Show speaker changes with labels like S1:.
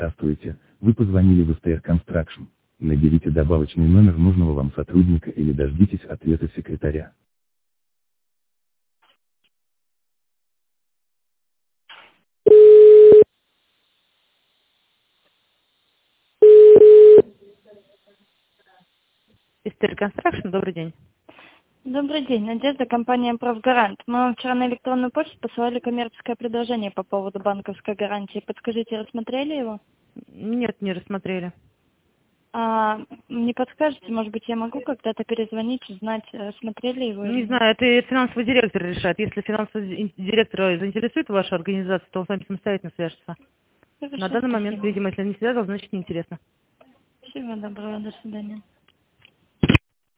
S1: Здравствуйте, вы позвонили в СТР Construction. Наберите добавочный номер нужного вам сотрудника или дождитесь ответа секретаря.
S2: Истер Construction, добрый день.
S3: Добрый день, Надежда, компания «Профгарант». Мы вам вчера на электронную почту посылали коммерческое предложение по поводу банковской гарантии. Подскажите, рассмотрели его?
S2: Нет, не рассмотрели.
S3: Не подскажете, может быть, я могу когда-то перезвонить, узнать, рассмотрели его или
S2: Не
S3: нет?
S2: знаю, это финансовый директор решает. Если финансовый директор заинтересует вашу организацию, то он с вами самостоятельно свяжется.
S3: Хорошо,
S2: На данный момент,
S3: спасибо.
S2: видимо, если не связал, значит неинтересно.
S3: Всего доброго, до свидания.